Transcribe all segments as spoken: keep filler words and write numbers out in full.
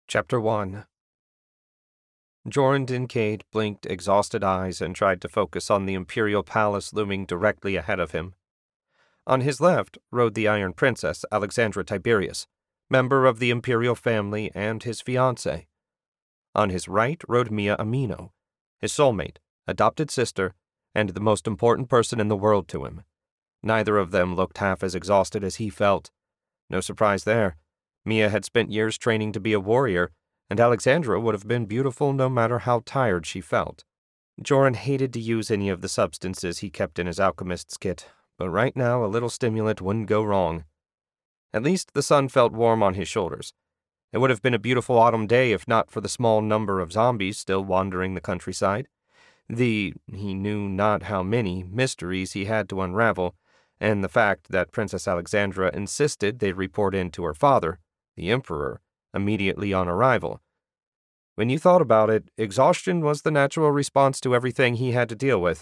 Chapter one. Joran Dincaid blinked exhausted eyes and tried to focus on the Imperial Palace looming directly ahead of him. On his left rode the Iron Princess, Alexandra Tiberius, member of the Imperial family and his fiancée. On his right rode Mia Amino, his soulmate, adopted sister, and the most important person in the world to him. Neither of them looked half as exhausted as he felt. No surprise there. Mia had spent years training to be a warrior, and Alexandra would have been beautiful no matter how tired she felt. Joran hated to use any of the substances he kept in his alchemist's kit, but right now a little stimulant wouldn't go wrong. At least the sun felt warm on his shoulders. It would have been a beautiful autumn day if not for the small number of zombies still wandering the countryside. The, he knew not how many, mysteries he had to unravel, and the fact that Princess Alexandra insisted they report in to her father, the Emperor, immediately on arrival. When you thought about it, exhaustion was the natural response to everything he had to deal with.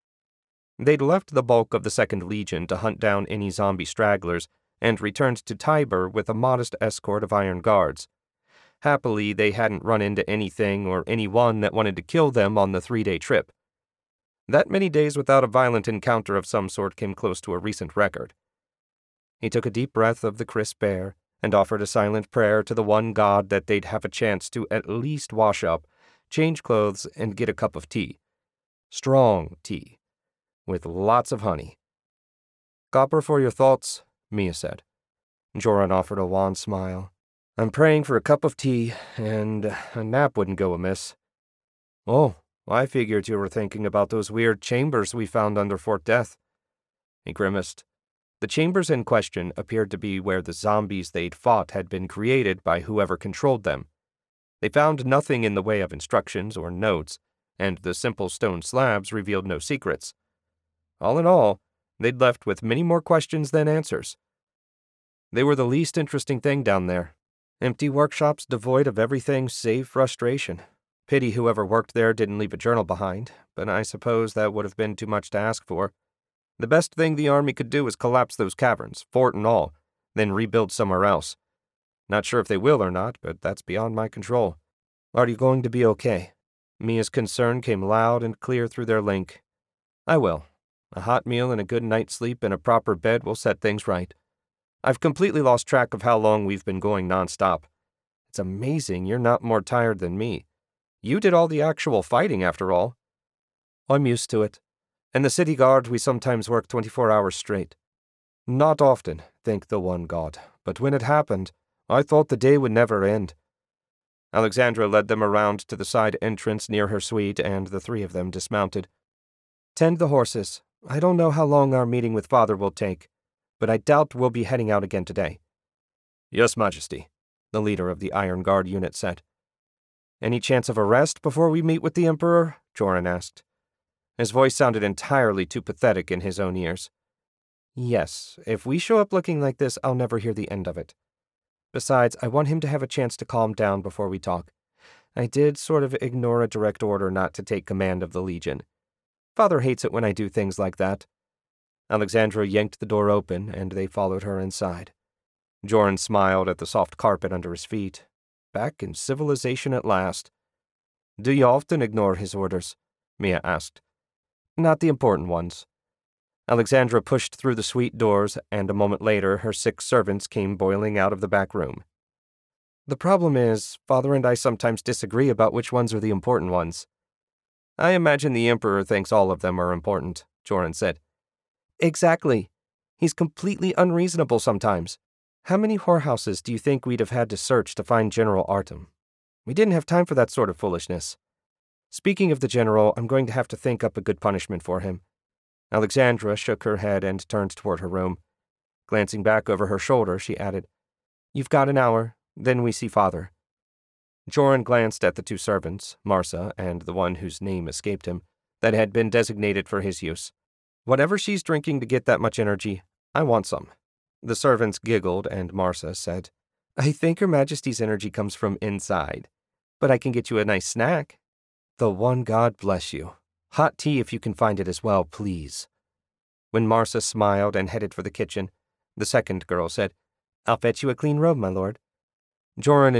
They'd left the bulk of the Second Legion to hunt down any zombie stragglers, and returned to Tibur with a modest escort of Iron Guards. Happily, they hadn't run into anything or anyone that wanted to kill them on the three-day trip. That many days without a violent encounter of some sort came close to a recent record. He took a deep breath of the crisp air, and offered a silent prayer to the one god that they'd have a chance to at least wash up, change clothes, and get a cup of tea. Strong tea, with lots of honey. "Copper for your thoughts," Mia said. Joran offered a wan smile. "I'm praying for a cup of tea, and a nap wouldn't go amiss." "Oh, I figured you were thinking about those weird chambers we found under Fort Death." He grimaced. The chambers in question appeared to be where the zombies they'd fought had been created by whoever controlled them. They found nothing in the way of instructions or notes, and the simple stone slabs revealed no secrets. All in all, they'd left with many more questions than answers. They were the least interesting thing down there. Empty workshops devoid of everything save frustration. Pity whoever worked there didn't leave a journal behind, but I suppose that would have been too much to ask for. The best thing the army could do is collapse those caverns, fort and all, then rebuild somewhere else. Not sure if they will or not, but that's beyond my control. "Are you going to be okay?" Mia's concern came loud and clear through their link. "I will. A hot meal and a good night's sleep in a proper bed will set things right. I've completely lost track of how long we've been going nonstop. It's amazing you're not more tired than me. You did all the actual fighting, after all." "I'm used to it. In the city guard, we sometimes work twenty-four hours straight." "Not often, thank the one god, but when it happened, I thought the day would never end." Alexandra led them around to the side entrance near her suite, and the three of them dismounted. "Tend the horses. I don't know how long our meeting with Father will take, but I doubt we'll be heading out again today." "Yes, Majesty," the leader of the Iron Guard unit said. "Any chance of a rest before we meet with the Emperor?" Joran asked. His voice sounded entirely too pathetic in his own ears. "Yes, if we show up looking like this, I'll never hear the end of it. Besides, I want him to have a chance to calm down before we talk. I did sort of ignore a direct order not to take command of the Legion. Father hates it when I do things like that." Alexandra yanked the door open, and they followed her inside. Joran smiled at the soft carpet under his feet. Back in civilization at last. "Do you often ignore his orders?" Mia asked. "Not the important ones." Alexandra pushed through the suite doors, and a moment later her six servants came boiling out of the back room. "The problem is, Father and I sometimes disagree about which ones are the important ones." "I imagine the Emperor thinks all of them are important," Joran said. "Exactly. He's completely unreasonable sometimes. How many whorehouses do you think we'd have had to search to find General Artem? We didn't have time for that sort of foolishness. Speaking of the general, I'm going to have to think up a good punishment for him." Alexandra shook her head and turned toward her room. Glancing back over her shoulder, she added, "You've got an hour, then we see Father." Joran glanced at the two servants, Marsa and the one whose name escaped him, that had been designated for his use. "Whatever she's drinking to get that much energy, I want some." The servants giggled, and Marsa said, "I think Her Majesty's energy comes from inside, but I can get you a nice snack." "The one god bless you. Hot tea if you can find it as well, please." When Marsa smiled and headed for the kitchen, the second girl said, "I'll fetch you a clean robe, my lord." Joran